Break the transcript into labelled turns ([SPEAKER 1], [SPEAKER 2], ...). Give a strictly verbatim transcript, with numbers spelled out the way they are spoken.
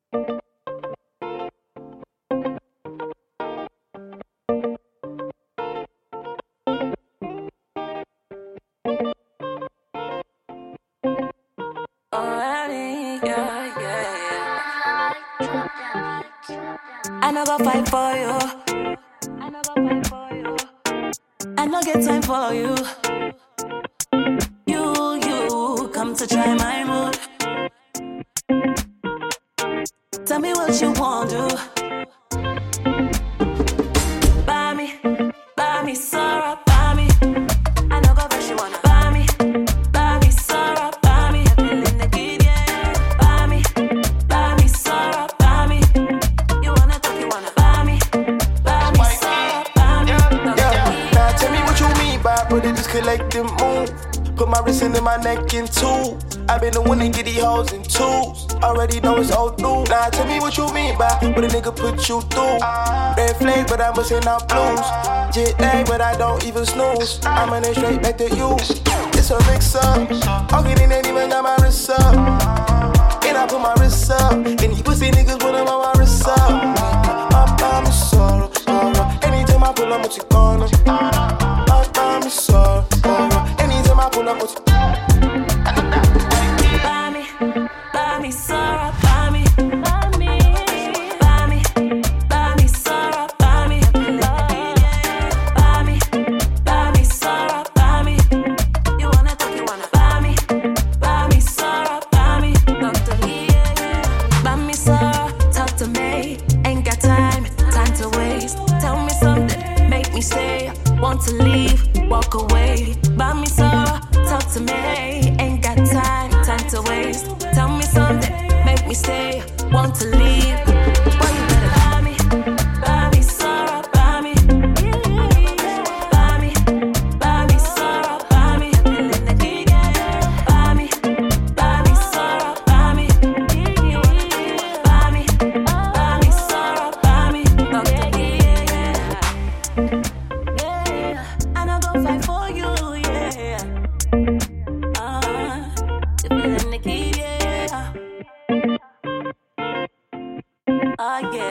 [SPEAKER 1] Already, yeah, yeah, yeah. I no go fight for you. I no go fight for you. I no get time for you. You, you, come to try my mood. Tell me what you want to do. Buy me, buy me syrup, buy me. I no go fresh, you wanna buy me. Buy me syrup, buy me. Feeling the kid, yeah. Buy me, buy me syrup, buy me. You wanna talk, you wanna buy me. Buy me syrup, buy me.
[SPEAKER 2] Yeah, now tell me what you mean by put it just collecting move. Put my wrist into my neck in two. I been the one to get these hoes in twos. Already know it's old new. Now tell me what you mean by what a nigga put you through. Red flags, but I'm busting out blues. Jet lag, but I don't even snooze. I'm running straight back to you. It's a mix up. I'll get in even got my wrist up. And I put my wrist up. And these pussy niggas put them on my wrist up. I'm, I'm a sorrow, sorrow. Anytime I pull up, what you gonna? I'm, I'm a sorrow, sorrow. Anytime I pull up, what you
[SPEAKER 1] buy me, buy me syrup, buy me, buy me, buy me, buy me syrup, buy me, buy me, buy me syrup, buy me. You wanna talk, you wanna buy me, buy me syrup, buy me. Doctor, yeah, buy me syrup, talk to me. Ain't got time, time to waste. Tell me something, make me stay. Want to leave, walk away. Buy me syrup, talk to me. Ain't got time, time to waste. Tell me something, make me stay. Want to leave, well you better buy me, buy me syrup, buy me, buy me, buy me syrup, buy me, buy me, buy me syrup, buy me, buy me, buy me syrup, buy me. Yeah, I no go fight for you, yeah. Uh, you feeling the key, yeah. Oh yeah.